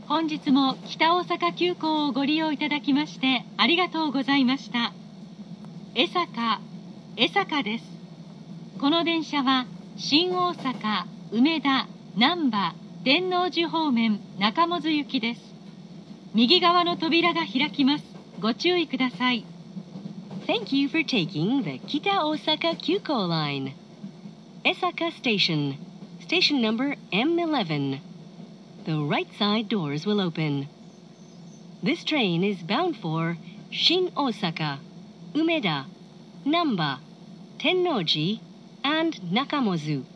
本日も北大阪急行をご利用いただきましてありがとうございました。江坂です。この電車は新大阪、梅田、難波、天王寺方面中百舌行きです。右側の扉が開きます。ご注意ください。 Thank you for taking the Kita Osaka Kyuko line. Esaka Station, station number M11. The right side doors will open. This train is bound for Shin Osaka, Umeda, Namba, Tennoji, and Nakamozu.